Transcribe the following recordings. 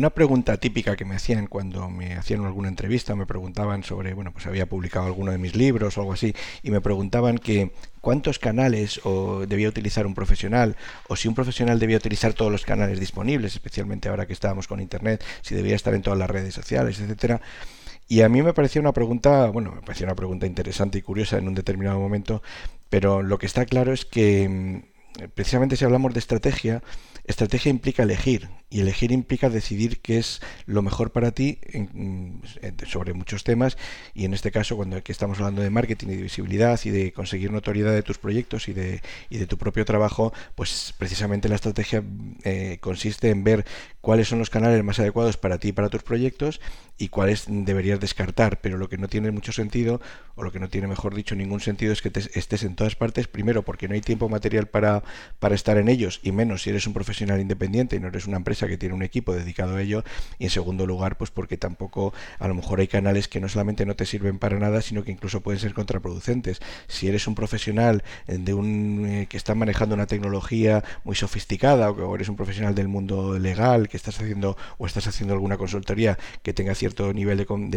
una pregunta típica que me hacían cuando me hacían alguna entrevista, me preguntaban sobre, bueno, pues había publicado alguno de mis libros o algo así, y me preguntaban que cuántos canales debía utilizar un profesional, o si un profesional debía utilizar todos los canales disponibles, especialmente ahora que estábamos con Internet, si debía estar en todas las redes sociales, etcétera. Y a mí me parecía una pregunta, bueno, me parecía una pregunta interesante y curiosa en un determinado momento, pero lo que está claro es que precisamente si hablamos de estrategia, estrategia implica elegir y elegir implica decidir qué es lo mejor para ti sobre muchos temas, y en este caso cuando aquí estamos hablando de marketing y de visibilidad y de conseguir notoriedad de tus proyectos y de tu propio trabajo, pues precisamente la estrategia consiste en ver cuáles son los canales más adecuados para ti y para tus proyectos y cuáles deberías descartar, pero lo que no tiene mucho sentido, o lo que no tiene, mejor dicho, ningún sentido, es que estés en todas partes, primero porque no hay tiempo material para estar en ellos, y menos si eres un profesional independiente y no eres una empresa que tiene un equipo dedicado a ello, y en segundo lugar, pues porque tampoco, a lo mejor hay canales que no solamente no te sirven para nada, sino que incluso pueden ser contraproducentes. Si eres un profesional que está manejando una tecnología muy sofisticada, o eres un profesional del mundo legal que estás haciendo alguna consultoría que tenga cierto nivel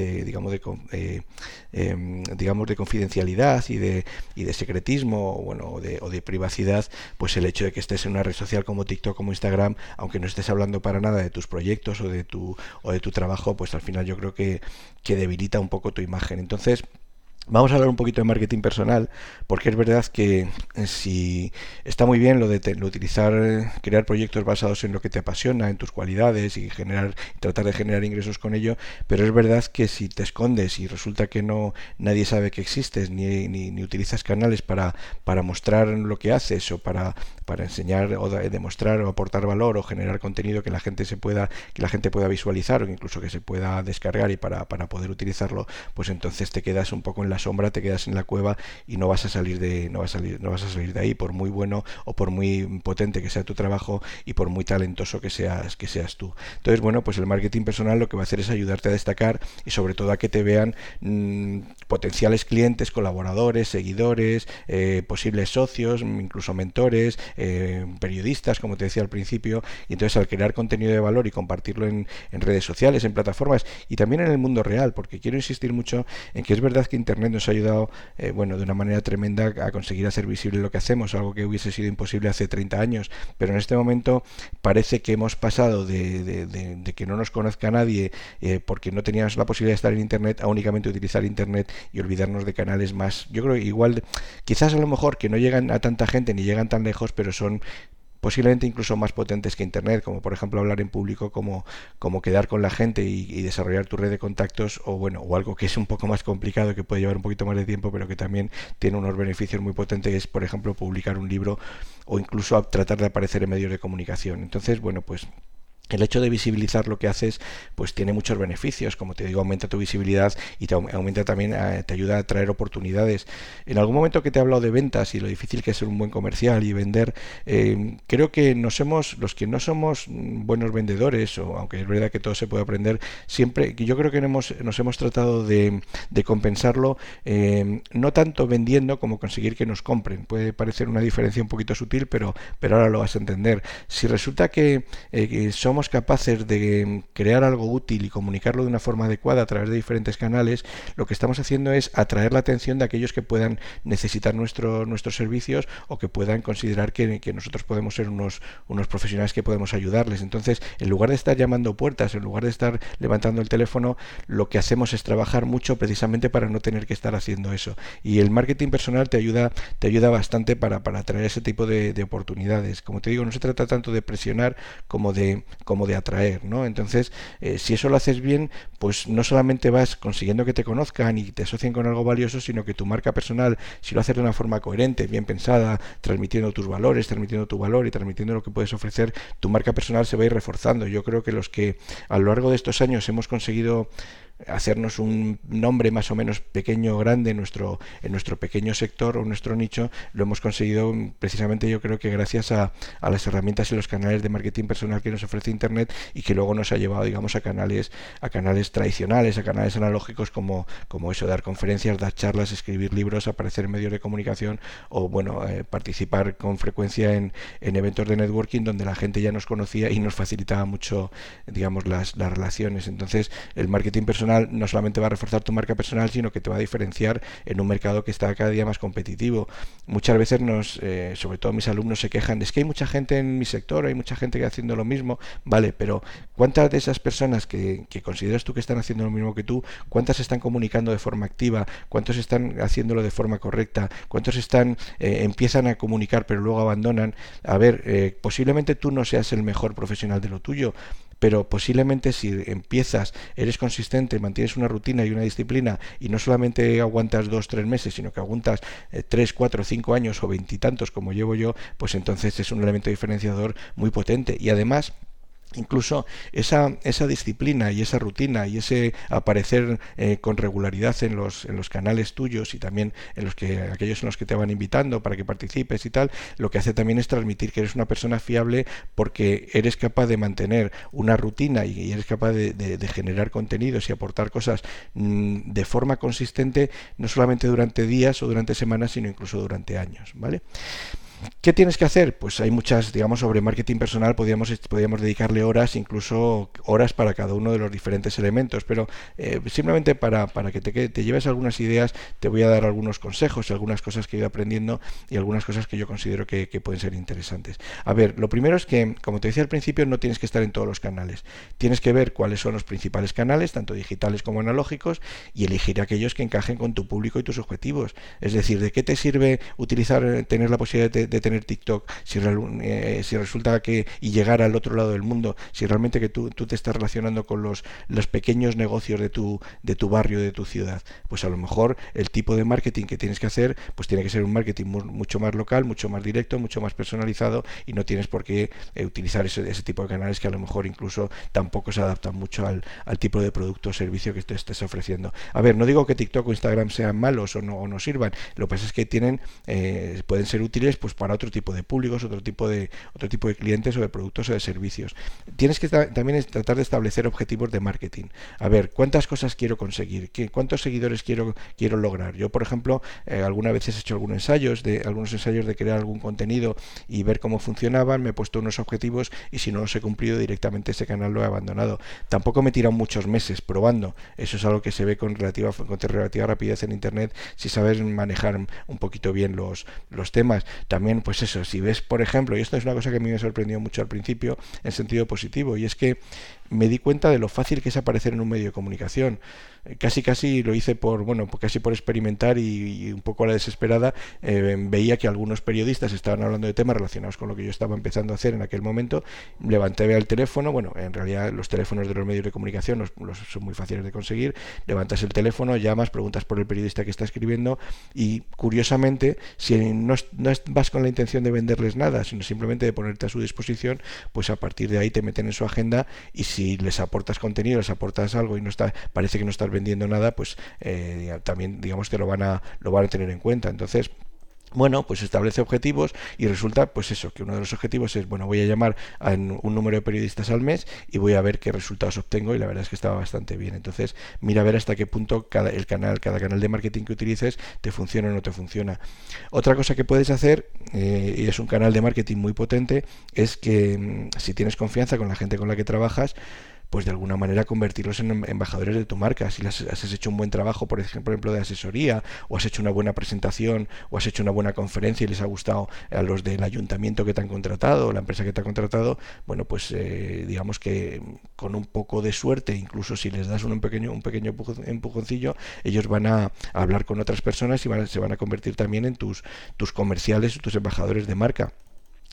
digamos de confidencialidad y de secretismo, o de privacidad, pues el hecho de que estés en una red social como TikTok, como Instagram, aunque no estés hablando para nada de tus proyectos o de tu trabajo, pues al final yo creo que debilita un poco tu imagen. Entonces, vamos a hablar un poquito de marketing personal, porque es verdad que si está muy bien lo utilizar, crear proyectos basados en lo que te apasiona, en tus cualidades, y tratar de generar ingresos con ello, pero es verdad que si te escondes y resulta que nadie sabe que existes, ni utilizas canales para mostrar lo que haces, o para enseñar o demostrar o aportar valor o generar contenido que la gente pueda visualizar, o incluso que se pueda descargar y para poder utilizarlo, pues entonces te quedas un poco en la sombra, te quedas en la cueva y no vas a salir de ahí, por muy bueno o por muy potente que sea tu trabajo y por muy talentoso que seas tú. Entonces, bueno, pues el marketing personal lo que va a hacer es ayudarte a destacar, y sobre todo a que te vean potenciales clientes, colaboradores, seguidores, posibles socios, incluso mentores, periodistas, como te decía al principio. Y entonces, al crear contenido de valor y compartirlo en redes sociales, en plataformas y también en el mundo real, porque quiero insistir mucho en que es verdad que Internet nos ha ayudado, de una manera tremenda, a conseguir hacer visible lo que hacemos, algo que hubiese sido imposible hace 30 años, pero en este momento parece que hemos pasado de que no nos conozca nadie, porque no teníamos la posibilidad de estar en Internet, a únicamente utilizar Internet y olvidarnos de canales más, yo creo, igual, quizás a lo mejor que no llegan a tanta gente ni llegan tan lejos, pero son posiblemente incluso más potentes que Internet, como por ejemplo hablar en público, como quedar con la gente y desarrollar tu red de contactos, o algo que es un poco más complicado, que puede llevar un poquito más de tiempo, pero que también tiene unos beneficios muy potentes, es por ejemplo publicar un libro, o incluso tratar de aparecer en medios de comunicación. Entonces, bueno, pues el hecho de visibilizar lo que haces, pues tiene muchos beneficios, como te digo, aumenta tu visibilidad y aumenta también, te ayuda a traer oportunidades. En algún momento que te he hablado de ventas y lo difícil que es ser un buen comercial y vender, creo que los que no somos buenos vendedores, o aunque es verdad que todo se puede aprender, siempre, yo creo que nos hemos tratado de compensarlo, no tanto vendiendo como conseguir que nos compren. Puede parecer una diferencia un poquito sutil, pero ahora lo vas a entender. Si resulta que somos capaces de crear algo útil y comunicarlo de una forma adecuada a través de diferentes canales, lo que estamos haciendo es atraer la atención de aquellos que puedan necesitar nuestros servicios, o que puedan considerar que nosotros podemos ser unos profesionales que podemos ayudarles. Entonces, en lugar de estar llamando puertas, en lugar de estar levantando el teléfono, lo que hacemos es trabajar mucho precisamente para no tener que estar haciendo eso. Y el marketing personal te ayuda bastante para atraer ese tipo de oportunidades. Como te digo, no se trata tanto de presionar como de atraer, ¿no? Entonces, si eso lo haces bien, pues no solamente vas consiguiendo que te conozcan y te asocien con algo valioso, sino que tu marca personal, si lo haces de una forma coherente, bien pensada, transmitiendo tus valores, transmitiendo tu valor y transmitiendo lo que puedes ofrecer, tu marca personal se va a ir reforzando. Yo creo que los que a lo largo de estos años hemos conseguido hacernos un nombre más o menos pequeño o grande en nuestro pequeño sector o nuestro nicho, lo hemos conseguido precisamente, yo creo que gracias a las herramientas y los canales de marketing personal que nos ofrece Internet, y que luego nos ha llevado, digamos, a canales tradicionales, a canales analógicos como eso, dar conferencias, dar charlas, escribir libros, aparecer en medios de comunicación, o bueno, participar con frecuencia en eventos de networking donde la gente ya nos conocía y nos facilitaba mucho, digamos, las relaciones. Entonces, el marketing personal no solamente va a reforzar tu marca personal, sino que te va a diferenciar en un mercado que está cada día más competitivo. Muchas veces sobre todo mis alumnos se quejan, es que hay mucha gente en mi sector, hay mucha gente que está haciendo lo mismo, vale, pero ¿cuántas de esas personas que consideras tú que están haciendo lo mismo que tú, cuántas están comunicando de forma activa, cuántos están haciéndolo de forma correcta, cuántos empiezan a comunicar pero luego abandonan? A ver, posiblemente tú no seas el mejor profesional de lo tuyo, pero posiblemente si empiezas, eres consistente, mantienes una rutina y una disciplina, y no solamente aguantas 2 o 3 meses, sino que aguantas 3, 4, 5 años o veintitantos como llevo yo, pues entonces es un elemento diferenciador muy potente. Y además, incluso esa disciplina y esa rutina y ese aparecer con regularidad en los canales tuyos, y también aquellos en los que te van invitando para que participes y tal, lo que hace también es transmitir que eres una persona fiable, porque eres capaz de mantener una rutina y eres capaz de generar contenidos y aportar cosas de forma consistente, no solamente durante días o durante semanas, sino incluso durante años, ¿vale? ¿Qué tienes que hacer? Pues hay muchas, digamos, sobre marketing personal, podríamos dedicarle horas, incluso horas para cada uno de los diferentes elementos, pero simplemente para que te lleves algunas ideas, te voy a dar algunos consejos, algunas cosas que he ido aprendiendo y algunas cosas que yo considero que pueden ser interesantes. A ver, lo primero es que, como te decía al principio, no tienes que estar en todos los canales. Tienes que ver cuáles son los principales canales, tanto digitales como analógicos, y elegir aquellos que encajen con tu público y tus objetivos. Es decir, ¿de qué te sirve tener la posibilidad de tener TikTok si resulta que, y llegar al otro lado del mundo, si realmente que tú te estás relacionando con los pequeños negocios de tu barrio, de tu ciudad? Pues a lo mejor el tipo de marketing que tienes que hacer, pues tiene que ser un marketing mucho más local, mucho más directo, mucho más personalizado, y no tienes por qué utilizar ese tipo de canales que a lo mejor incluso tampoco se adaptan mucho al tipo de producto o servicio que te estés ofreciendo. A ver, no digo que TikTok o Instagram sean malos o no sirvan, lo que pasa es que pueden ser útiles pues para otro tipo de públicos, otro tipo de clientes o de productos o de servicios. Tienes que también tratar de establecer objetivos de marketing. A ver, ¿cuántas cosas quiero conseguir? ¿Cuántos seguidores quiero lograr? Yo, por ejemplo, algunas veces he hecho algunos ensayos de crear algún contenido y ver cómo funcionaban, me he puesto unos objetivos, y si no los he cumplido, directamente ese canal lo he abandonado. Tampoco me he tirado muchos meses probando. Eso es algo que se ve con relativa rapidez en Internet, si sabes manejar un poquito bien los temas. También, pues eso, si ves, por ejemplo, y esto es una cosa que a mí me sorprendió mucho al principio en sentido positivo, y es que me di cuenta de lo fácil que es aparecer en un medio de comunicación. Casi lo hice casi por experimentar, y un poco a la desesperada. Veía que algunos periodistas estaban hablando de temas relacionados con lo que yo estaba empezando a hacer en aquel momento. Levanté el teléfono, en realidad los teléfonos de los medios de comunicación son muy fáciles de conseguir. Levantas el teléfono, llamas, preguntas por el periodista que está escribiendo, y curiosamente, si no vas con la intención de venderles nada, sino simplemente de ponerte a su disposición, pues a partir de ahí te meten en su agenda, y si les aportas contenido, les aportas algo y parece que no estás vendiendo nada, pues también, digamos, que lo van a tener en cuenta. Entonces, pues establece objetivos, y resulta pues eso, que uno de los objetivos es, voy a llamar a un número de periodistas al mes y voy a ver qué resultados obtengo, y la verdad es que estaba bastante bien. Entonces, mira a ver hasta qué punto cada canal de marketing que utilices te funciona o no te funciona. Otra cosa que puedes hacer, y es un canal de marketing muy potente, es que si tienes confianza con la gente con la que trabajas, pues de alguna manera convertirlos en embajadores de tu marca. Si has hecho un buen trabajo, por ejemplo, de asesoría, o has hecho una buena presentación, o has hecho una buena conferencia y les ha gustado a los del ayuntamiento que te han contratado, o la empresa que te ha contratado, pues digamos que con un poco de suerte, incluso si les das un pequeño empujoncillo, ellos van a hablar con otras personas y se van a convertir también en tus comerciales, tus embajadores de marca.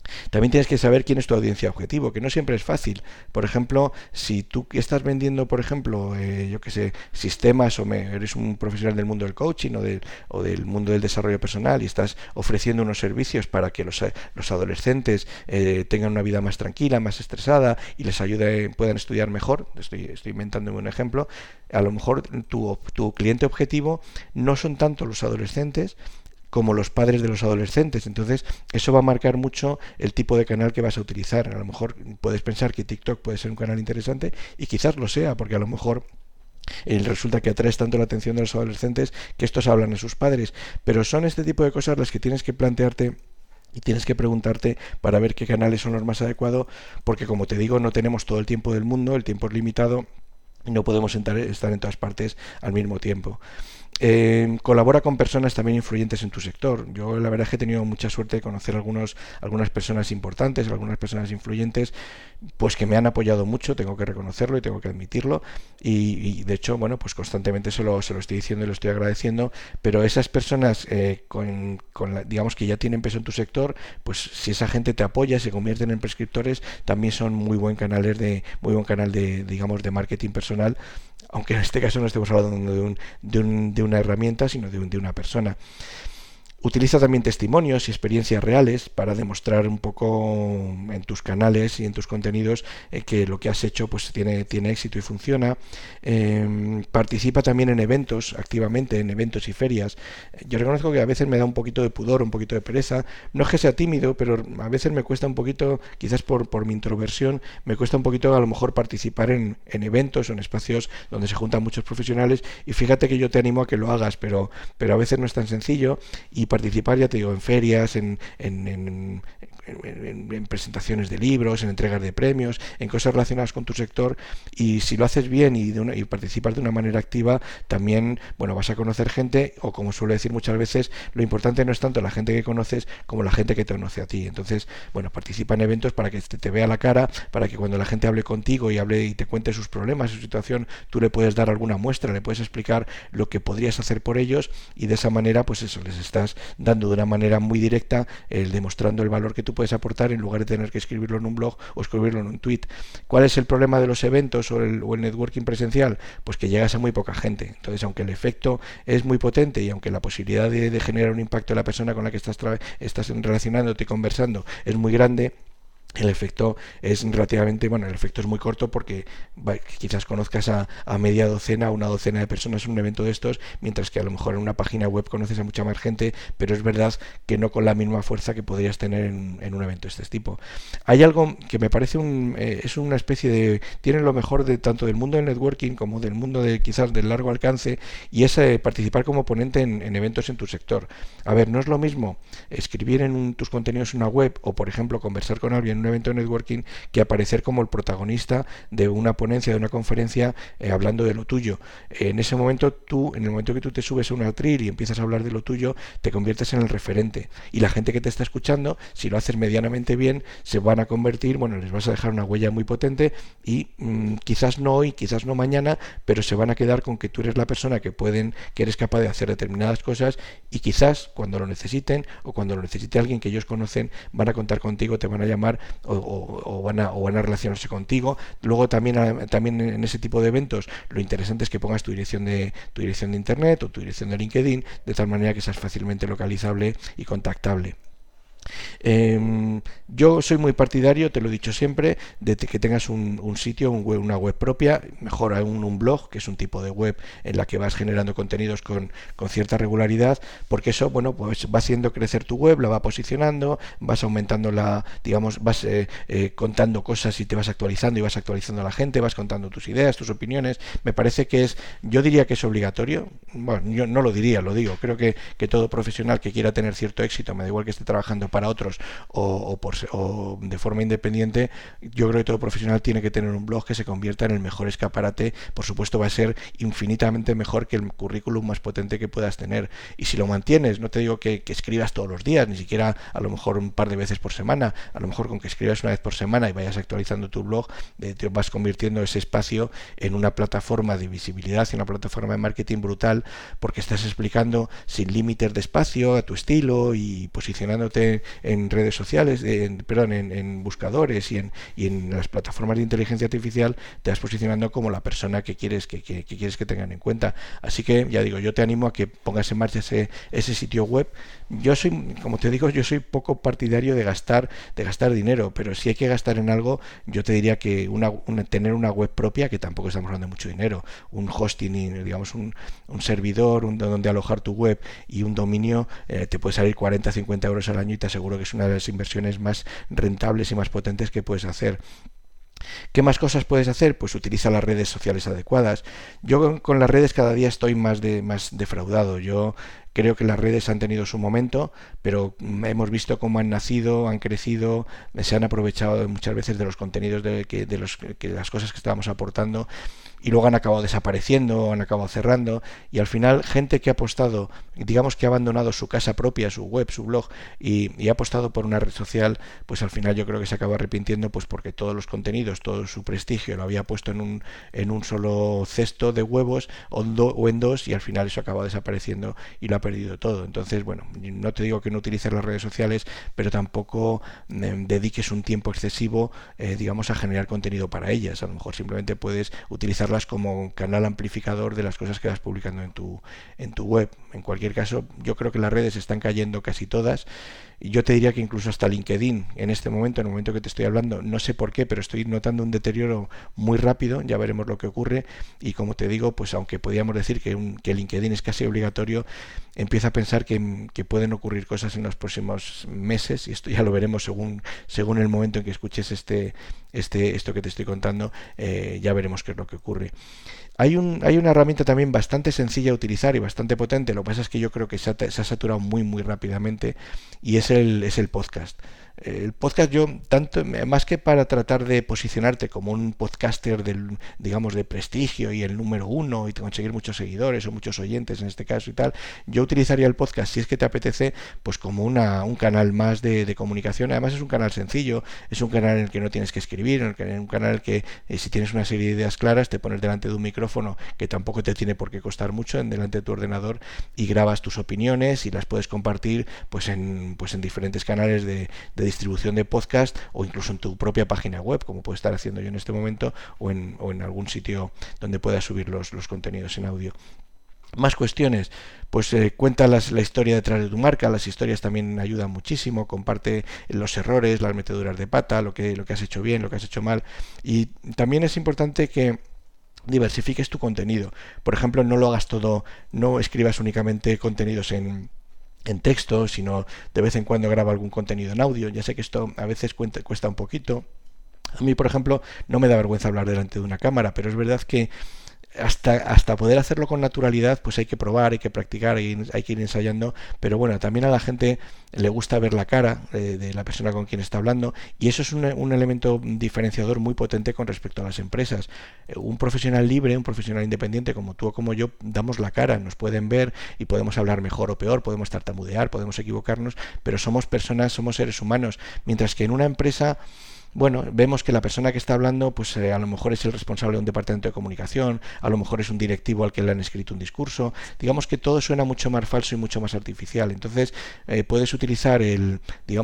También tienes que saber quién es tu audiencia objetivo, que no siempre es fácil. Por ejemplo, si tú estás vendiendo, por ejemplo, yo que sé, sistemas eres un profesional del mundo del coaching o del mundo del desarrollo personal y estás ofreciendo unos servicios para que los adolescentes tengan una vida más tranquila, más estresada y les ayude, puedan estudiar mejor, estoy inventándome un ejemplo, a lo mejor tu cliente objetivo no son tanto los adolescentes como los padres de los adolescentes. Entonces, eso va a marcar mucho el tipo de canal que vas a utilizar. A lo mejor puedes pensar que TikTok puede ser un canal interesante y quizás lo sea, porque a lo mejor resulta que atraes tanto la atención de los adolescentes que estos hablan a sus padres. Pero son este tipo de cosas las que tienes que plantearte y tienes que preguntarte para ver qué canales son los más adecuados, porque como te digo, no tenemos todo el tiempo del mundo, el tiempo es limitado y no podemos estar en todas partes al mismo tiempo. Colabora con personas también influyentes en tu sector. Yo la verdad es que he tenido mucha suerte de conocer algunas personas importantes, algunas personas influyentes, pues que me han apoyado mucho, tengo que reconocerlo y tengo que admitirlo, y de hecho, bueno, pues constantemente se lo estoy diciendo y lo estoy agradeciendo, pero esas personas digamos que ya tienen peso en tu sector, pues si esa gente te apoya, se convierten en prescriptores, también son muy buen canal de digamos, de marketing personal, aunque en este caso no estemos hablando de una herramienta, sino de una persona. Utiliza también testimonios y experiencias reales para demostrar un poco en tus canales y en tus contenidos que lo que has hecho pues tiene éxito y funciona. Participa también en eventos, activamente en eventos y ferias. Yo reconozco que a veces me da un poquito de pudor, un poquito de pereza. No es que sea tímido, pero a veces me cuesta un poquito, quizás por mi introversión, me cuesta un poquito a lo mejor participar en eventos o en espacios donde se juntan muchos profesionales. Y fíjate que yo te animo a que lo hagas, pero a veces no es tan sencillo. Y participar, ya te digo, en ferias, en presentaciones de libros, en entregas de premios, en cosas relacionadas con tu sector, y si lo haces bien y participas de una manera activa, también, bueno, vas a conocer gente, o como suelo decir muchas veces, lo importante no es tanto la gente que conoces como la gente que te conoce a ti. Entonces, bueno, participa en eventos para que te vea la cara, para que cuando la gente hable contigo y te cuente sus problemas, su situación, tú le puedes dar alguna muestra, le puedes explicar lo que podrías hacer por ellos, y de esa manera, pues eso, les estás dando de una manera muy directa, demostrando el valor que tú puedes aportar, en lugar de tener que escribirlo en un blog o escribirlo en un tweet. ¿Cuál es el problema de los eventos o el networking presencial? Pues que llegas a muy poca gente. Entonces, aunque el efecto es muy potente y aunque la posibilidad de generar un impacto en la persona con la que estás relacionándote y conversando es muy grande, el efecto es relativamente, bueno, el efecto es muy corto, porque quizás conozcas a media docena o una docena de personas en un evento de estos, mientras que a lo mejor en una página web conoces a mucha más gente, pero es verdad que no con la misma fuerza que podrías tener en un evento de este tipo. Hay algo que me parece es una especie de, tiene lo mejor de tanto del mundo del networking como del mundo quizás del largo alcance, y es participar como ponente en eventos en tu sector. A ver, no es lo mismo escribir en tus contenidos en una web, o por ejemplo conversar con alguien en un evento de networking, que aparecer como el protagonista de una ponencia, de una conferencia, hablando de lo tuyo. En ese momento en el momento que tú te subes a un atril y empiezas a hablar de lo tuyo, te conviertes en el referente, y la gente que te está escuchando, si lo haces medianamente bien, se van a convertir, bueno, les vas a dejar una huella muy potente, y quizás no hoy, quizás no mañana, pero se van a quedar con que tú eres la persona que eres capaz de hacer determinadas cosas, y quizás cuando lo necesiten, o cuando lo necesite alguien que ellos conocen, van a contar contigo, te van a llamar, o van a relacionarse contigo. Luego también en ese tipo de eventos, lo interesante es que pongas tu dirección de internet o tu dirección de LinkedIn, de tal manera que seas fácilmente localizable y contactable. Yo soy muy partidario, te lo he dicho siempre, de que tengas un sitio, una web propia, mejor aún un blog, que es un tipo de web en la que vas generando contenidos con cierta regularidad, porque eso, bueno, pues va haciendo crecer tu web, la va posicionando, vas aumentando digamos, vas contando cosas y te vas actualizando, y vas actualizando a la gente, vas contando tus ideas, tus opiniones. Me parece que yo diría que es obligatorio. Bueno, yo no lo diría, lo digo. Creo que todo profesional que quiera tener cierto éxito, me da igual que esté trabajando para otros o de forma independiente, yo creo que todo profesional tiene que tener un blog que se convierta en el mejor escaparate. Por supuesto, va a ser infinitamente mejor que el currículum más potente que puedas tener, y si lo mantienes, no te digo que escribas todos los días, ni siquiera a lo mejor un par de veces por semana, a lo mejor con que escribas una vez por semana y vayas actualizando tu blog, te vas convirtiendo ese espacio en una plataforma de visibilidad y una plataforma de marketing brutal, porque estás explicando sin límites de espacio, a tu estilo, y posicionándote en redes sociales, perdón, en buscadores y en las plataformas de inteligencia artificial, te vas posicionando como la persona que quieres que quieres que tengan en cuenta. Así que ya digo, yo te animo a que pongas en marcha ese sitio web. Yo soy, como te digo, yo soy poco partidario de gastar dinero, pero si hay que gastar en algo, yo te diría que tener una web propia, que tampoco estamos hablando de mucho dinero, un hosting, digamos un servidor donde alojar tu web y un dominio, te puede salir 40-50 euros al año y te aseguro que es una de las inversiones más rentables y más potentes que puedes hacer. ¿Qué más cosas puedes hacer? Pues utiliza las redes sociales adecuadas. Yo con las redes cada día estoy más defraudado. Yo creo que las redes han tenido su momento, pero hemos visto cómo han nacido, han crecido, se han aprovechado muchas veces de los contenidos que las cosas que estábamos aportando, y luego han acabado desapareciendo, han acabado cerrando, y al final gente que ha apostado, digamos que ha abandonado su casa propia, su web, su blog, y ha apostado por una red social, pues al final yo creo que se acaba arrepintiendo, pues porque todos los contenidos, todo su prestigio lo había puesto en un solo cesto de huevos o en dos, y al final eso acaba desapareciendo y lo ha perdido todo. Entonces, bueno, no te digo que no utilices las redes sociales, pero tampoco dediques un tiempo excesivo, digamos, a generar contenido para ellas. A lo mejor simplemente puedes utilizarlas como canal amplificador de las cosas que vas publicando en tu web. En cualquier caso, yo creo que las redes están cayendo casi todas, y yo te diría que incluso hasta LinkedIn en este momento, en el momento que te estoy hablando, no sé por qué, pero estoy notando un deterioro muy rápido. Ya veremos lo que ocurre, y como te digo, pues aunque podríamos decir que LinkedIn es casi obligatorio, empiezo a pensar que pueden ocurrir cosas en los próximos meses, y esto ya lo veremos según el momento en que escuches esto que te estoy contando. Ya veremos qué es lo que ocurre. Hay una herramienta también bastante sencilla de utilizar y bastante potente. Lo que pasa es que yo creo que se ha saturado muy rápidamente, y es el podcast. El podcast, yo tanto más que para tratar de posicionarte como un podcaster digamos, de prestigio y el número uno y conseguir muchos seguidores o muchos oyentes en este caso y tal, yo utilizaría el podcast, si es que te apetece, pues como un canal más de comunicación. Además es un canal sencillo, es un canal en el que no tienes que escribir, un canal en el que si tienes una serie de ideas claras, te pones delante de un micrófono que tampoco te tiene por qué costar mucho, delante de tu ordenador, y grabas tus opiniones y las puedes compartir pues en diferentes canales de distribución de podcast, o incluso en tu propia página web, como puedo estar haciendo yo en este momento, o en algún sitio donde puedas subir los contenidos en audio. Más cuestiones, pues cuenta la historia detrás de tu marca. Las historias también ayudan muchísimo. Comparte los errores, las meteduras de pata, lo que has hecho bien, lo que has hecho mal. Y también es importante que diversifiques tu contenido. Por ejemplo, no lo hagas todo, no escribas únicamente contenidos en texto, sino de vez en cuando graba algún contenido en audio. Ya sé que esto a veces cuesta un poquito. A mí, por ejemplo, no me da vergüenza hablar delante de una cámara, pero es verdad que hasta poder hacerlo con naturalidad, pues hay que probar, hay que practicar, hay que ir ensayando. Pero bueno, también a la gente le gusta ver la cara de la persona con quien está hablando, y eso es un elemento diferenciador muy potente con respecto a las empresas. Un profesional libre, un profesional independiente como tú o como yo, damos la cara, nos pueden ver y podemos hablar mejor o peor, podemos tartamudear, podemos equivocarnos, pero somos personas, somos seres humanos. Mientras que en una empresa, bueno, vemos que la persona que está hablando, pues a lo mejor es el responsable de un departamento de comunicación, a lo mejor es un directivo al que le han escrito un discurso. Digamos que todo suena mucho más falso y mucho más artificial. Entonces puedes utilizar el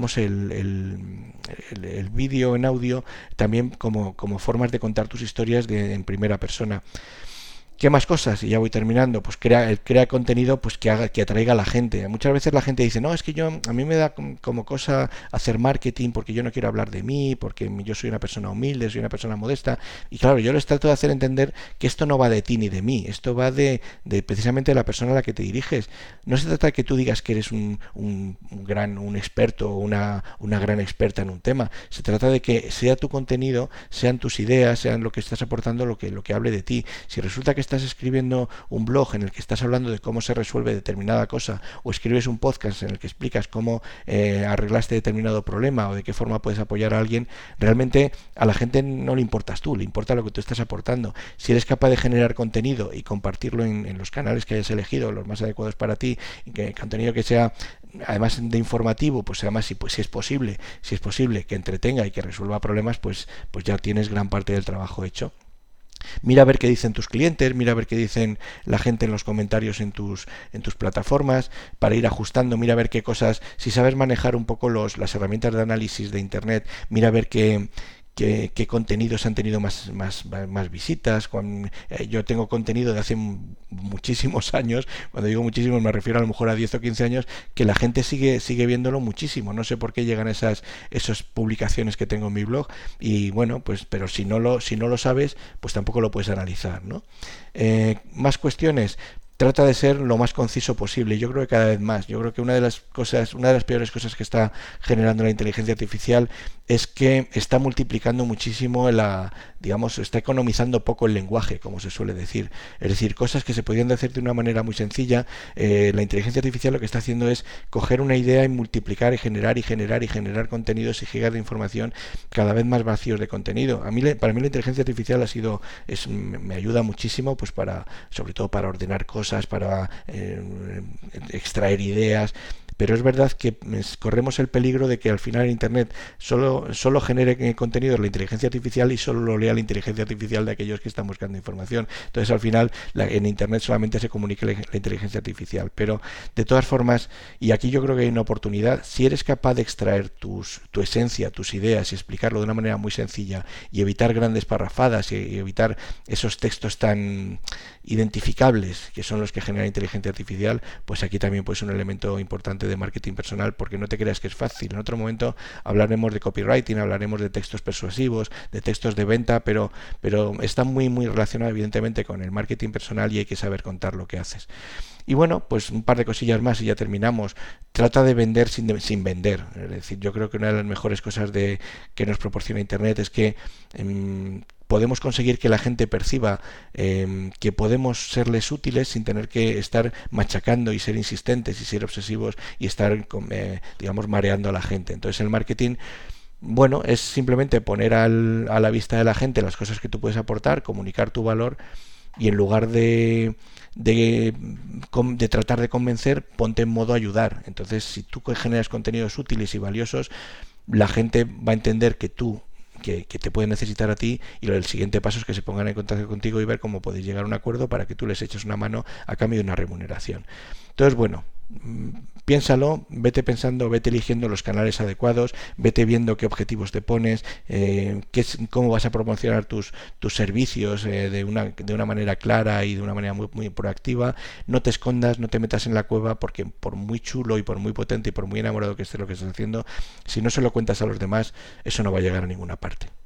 vídeo en audio también como formas de contar tus historias en primera persona. ¿Qué más cosas? Y ya voy terminando. Pues crea contenido pues que atraiga a la gente. Muchas veces la gente dice, no, es que a mí me da como cosa hacer marketing porque yo no quiero hablar de mí, porque yo soy una persona humilde, soy una persona modesta. Y claro, yo les trato de hacer entender que esto no va de ti ni de mí, esto va de precisamente de la persona a la que te diriges. No se trata de que tú digas que eres un experto o una gran experta en un tema. Se trata de que sea tu contenido, sean tus ideas, sean lo que estás aportando, lo que hable de ti. Si resulta que estás escribiendo un blog en el que estás hablando de cómo se resuelve determinada cosa, o escribes un podcast en el que explicas cómo arreglaste determinado problema o de qué forma puedes apoyar a alguien, realmente a la gente no le importas tú, le importa lo que tú estás aportando. Si eres capaz de generar contenido y compartirlo en los canales que hayas elegido, los más adecuados para ti, y que contenido que sea además de informativo, pues además si es posible que entretenga y que resuelva problemas, pues ya tienes gran parte del trabajo hecho. Mira a ver qué dicen tus clientes, mira a ver qué dicen la gente en los comentarios en tus plataformas, para ir ajustando, mira a ver qué cosas, si sabes manejar un poco las herramientas de análisis de Internet, mira a ver qué contenidos han tenido más visitas. Yo tengo contenido de hace muchísimos años, cuando digo muchísimos me refiero a lo mejor a 10 o 15 años, que la gente sigue viéndolo muchísimo. No sé por qué llegan esas publicaciones que tengo en mi blog y bueno, pues pero si no lo sabes, pues tampoco lo puedes analizar, ¿no? Más cuestiones. Trata de ser lo más conciso posible. Yo creo que cada vez más. Yo creo que una de las peores cosas que está generando la inteligencia artificial es que está multiplicando muchísimo digamos, está economizando poco el lenguaje, como se suele decir. Es decir, cosas que se podrían decir de una manera muy sencilla. La inteligencia artificial lo que está haciendo es coger una idea y multiplicar y generar contenidos y gigas de información cada vez más vacíos de contenido. Para mí la inteligencia artificial me ayuda muchísimo, pues sobre todo para ordenar cosas, para extraer ideas, pero es verdad que corremos el peligro de que al final Internet solo genere contenido la inteligencia artificial y solo lo lea la inteligencia artificial de aquellos que están buscando información. Entonces al final en Internet solamente se comunica la inteligencia artificial, pero de todas formas, y aquí yo creo que hay una oportunidad, si eres capaz de extraer tu esencia, tus ideas y explicarlo de una manera muy sencilla y evitar grandes parrafadas y evitar esos textos tan identificables que son los que genera inteligencia artificial, pues aquí también pues un elemento importante de marketing personal, porque no te creas que es fácil. En otro momento hablaremos de copywriting, hablaremos de textos persuasivos, de textos de venta, pero está muy relacionado evidentemente con el marketing personal y hay que saber contar lo que haces. Y bueno, pues un par de cosillas más y ya terminamos. Trata de vender sin vender. Es decir, yo creo que una de las mejores cosas que nos proporciona Internet es que podemos conseguir que la gente perciba que podemos serles útiles sin tener que estar machacando y ser insistentes y ser obsesivos y estar, digamos, mareando a la gente. Entonces el marketing, bueno, es simplemente poner a la vista de la gente las cosas que tú puedes aportar, comunicar tu valor y en lugar de tratar de convencer, ponte en modo ayudar. Entonces, si tú generas contenidos útiles y valiosos, la gente va a entender que te pueden necesitar a ti y el siguiente paso es que se pongan en contacto contigo y ver cómo podéis llegar a un acuerdo para que tú les eches una mano a cambio de una remuneración. Entonces, bueno, piénsalo, vete pensando, vete eligiendo los canales adecuados, vete viendo qué objetivos te pones, cómo vas a promocionar tus servicios de una manera clara y de una manera muy proactiva. No te escondas, no te metas en la cueva, porque por muy chulo y por muy potente y por muy enamorado que estés lo que estás haciendo, si no se lo cuentas a los demás, eso no va a llegar a ninguna parte.